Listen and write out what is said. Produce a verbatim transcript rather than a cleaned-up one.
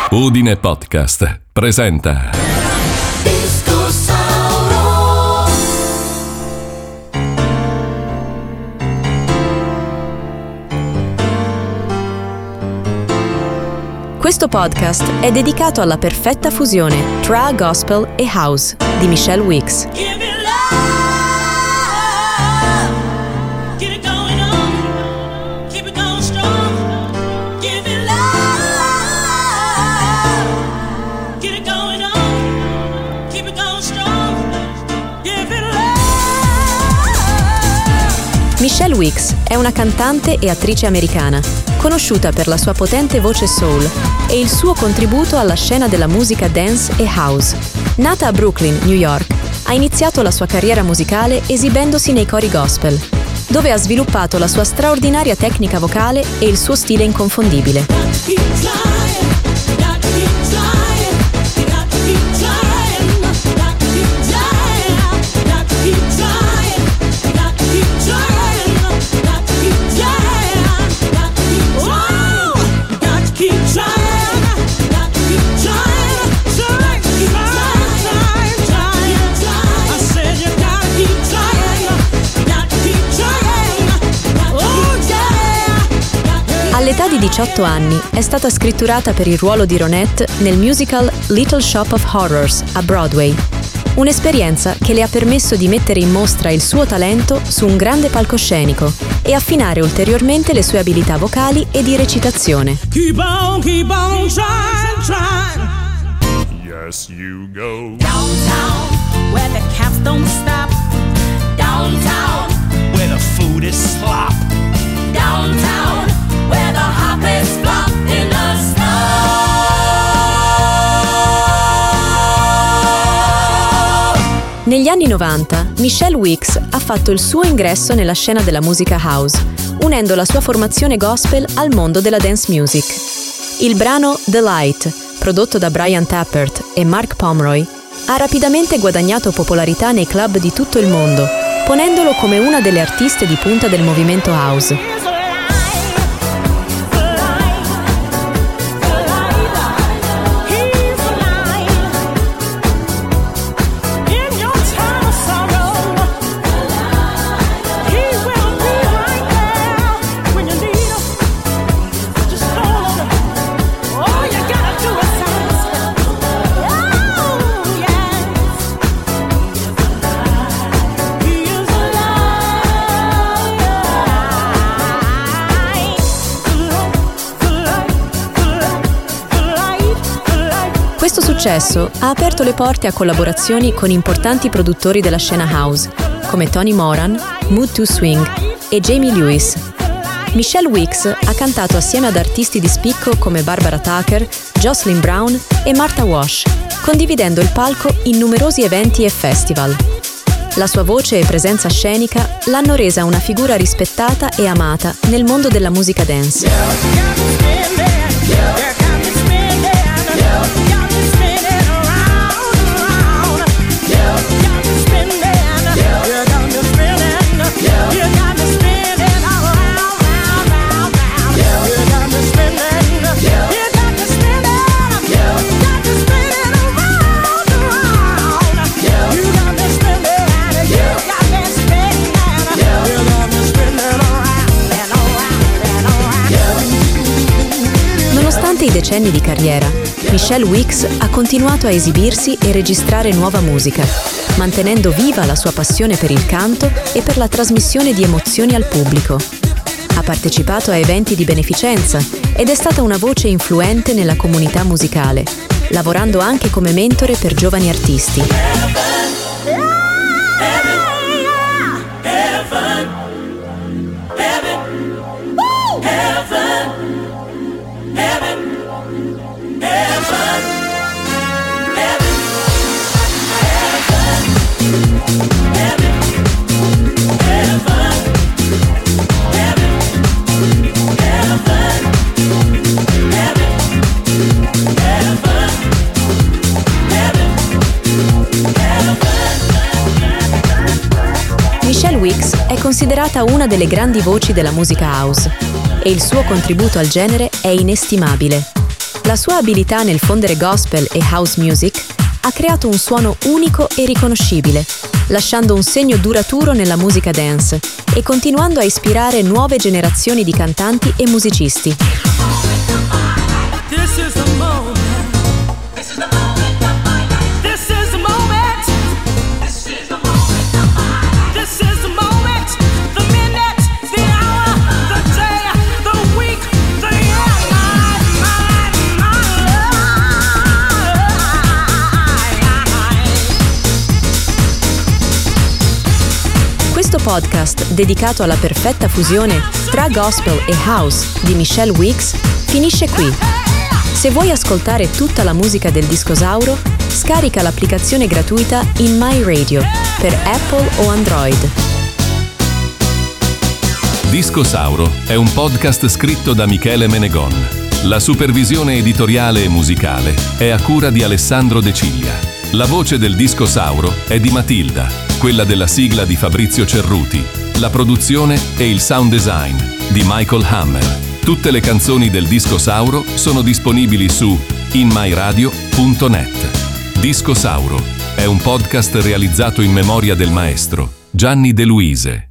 Udine Podcast presenta Disco Sauro. Questo podcast è dedicato alla perfetta fusione tra gospel e house di Michelle Weeks. Michelle Weeks è una cantante e attrice americana, conosciuta per la sua potente voce soul e il suo contributo alla scena della musica dance e house. Nata a Brooklyn, New York, ha iniziato la sua carriera musicale esibendosi nei cori gospel, dove ha sviluppato la sua straordinaria tecnica vocale e il suo stile inconfondibile. All'età di diciotto anni è stata scritturata per il ruolo di Ronette nel musical Little Shop of Horrors a Broadway, un'esperienza che le ha permesso di mettere in mostra il suo talento su un grande palcoscenico e affinare ulteriormente le sue abilità vocali e di recitazione. Keep on, keep on trying, trying. Yes, you go. Downtown, where the cabs don't stop. Downtown, Where the food is slop. downtown, where the hop is flop in the snow. Negli anni novanta, Michelle Weeks ha fatto il suo ingresso nella scena della musica house, unendo la sua formazione gospel al mondo della dance music. Il brano The Light, prodotto da Brian Tappert e Mark Pomeroy, ha rapidamente guadagnato popolarità nei club di tutto il mondo, ponendolo come una delle artiste di punta del movimento house. Questo successo ha aperto le porte a collaborazioni con importanti produttori della scena house, come Tony Moran, Mood to Swing e Jamie Lewis. Michelle Weeks ha cantato assieme ad artisti di spicco come Barbara Tucker, Jocelyn Brown e Martha Wash, condividendo il palco in numerosi eventi e festival. La sua voce e presenza scenica l'hanno resa una figura rispettata e amata nel mondo della musica dance. Nonostante i decenni di carriera, Michelle Weeks ha continuato a esibirsi e registrare nuova musica, mantenendo viva la sua passione per il canto e per la trasmissione di emozioni al pubblico. Ha partecipato a eventi di beneficenza ed è stata una voce influente nella comunità musicale, lavorando anche come mentore per giovani artisti. Michelle Weeks è considerata una delle grandi voci della musica house e il suo contributo al genere è inestimabile. La sua abilità nel fondere gospel e house music ha creato un suono unico e riconoscibile, lasciando un segno duraturo nella musica dance e continuando a ispirare nuove generazioni di cantanti e musicisti. This is the moment. This is the moment of my life. This is the moment. This is the moment of my life. This is the moment, the minute, the hour, the day, the week, the year, my, my, my life. Questo podcast, dedicato alla perfetta fusione tra gospel e house di Michelle Weeks, finisce qui. Se vuoi ascoltare tutta la musica del Discosauro, scarica l'applicazione gratuita In My Radio per Apple o Android. Discosauro è un podcast scritto da Michele Menegon. La supervisione editoriale e musicale è a cura di Alessandro De Ciglia. La voce del Discosauro è di Matilda, quella della sigla di Fabrizio Cerruti. La produzione e il sound design di Michael Hammer. Tutte le canzoni del Discosauro sono disponibili su in my radio punto net. Discosauro è un podcast realizzato in memoria del maestro Gianni De Luise.